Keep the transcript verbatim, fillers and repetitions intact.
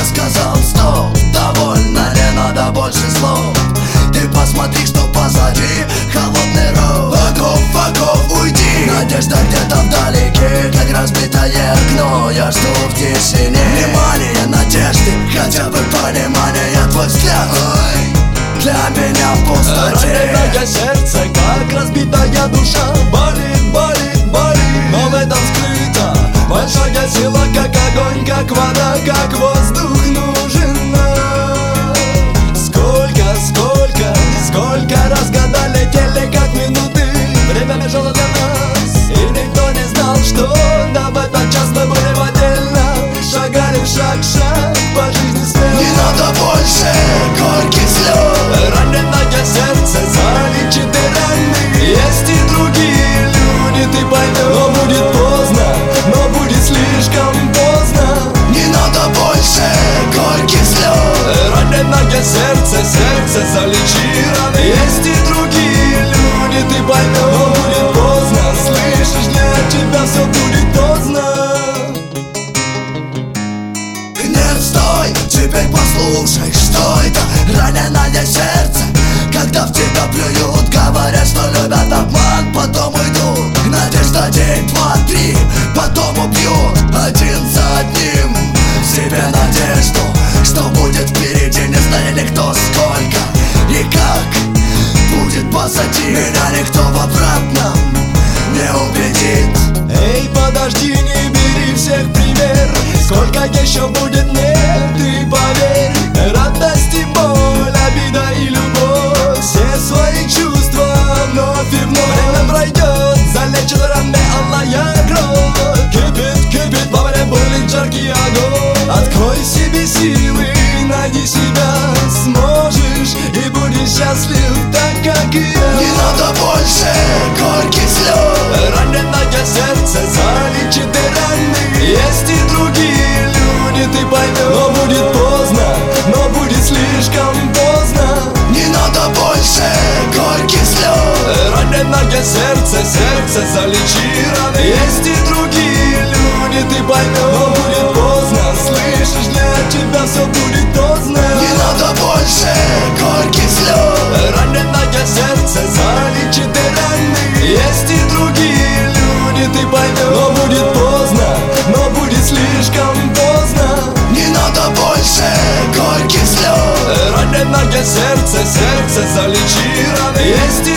сказал стоп, довольно, не надо больше слов. Ты посмотри, что позади, холодный рот. Окоп, окоп, уйди. Надежда где-то вдалеке, как разбитое окно. Я жду в тишине внимания, надежды, хотя бы понимания. Твой взгляд, ой, для меня в пустоте. Раненое сердце, как разбитая душа. Болит, болит, болит, но в этом скрыта большая сила, как огонь, как вода, как воздух нужен нам. Сколько, сколько, сколько раз года летели, как минуты. Время бежало для нас, и никто не знал, что да, в этот час мы были в отдельно. Шагали в шаг, шаг по жизни смело. Не надо больше горьких слез. Раненое сердце залечит и раны. Есть и другие люди, ты поймешь. Но будет поздно, но будет слишком поздно. Не надо больше горьких слез. Раненое сердце, сердце залечи раны. Есть и другие люди, ты поймешь. Но будет поздно, слышишь, для тебя все будет поздно. Нет, стой, теперь послушай, что это раненое сердце. Когда в тебя плюют, говорят, что любят обман, потом уйдут. Надежда день, два, три, потом убьют. Один за одним себе надежду, что будет впереди, не знали никто сколько и как будет позади. Меня никто в обратном не убедит. Эй, подожди, не бери всех пример. Сколько еще будет мне, ты поверь. Радость и боль, обида и любовь, все свои чувства вновь и вновь. Время пройдет, залечит раны алая кровь. Кипит, кипит, во время боли жаркий огонь. Открой себе силы, найди себя. Сможешь и будешь счастлив, так как и я. Не надо больше горьких слез. Раненое сердце залечит и раны. Есть и другие люди, ты поймешь. Но будет поздно, но будет слишком поздно. Не надо больше горьких слез. Раненое сердце, сердце залечи раны. Есть и другие люди, ты поймешь. Но будет поздно, слышишь, для тебя все будет поздно. Не надо больше горьких слез. Раненое сердце залечит и раны. Есть и другие люди, ты поймешь. Но будет поздно, но будет слишком поздно. Не надо больше горьких слез. Раненое сердце, сердце залечи раны. Есть и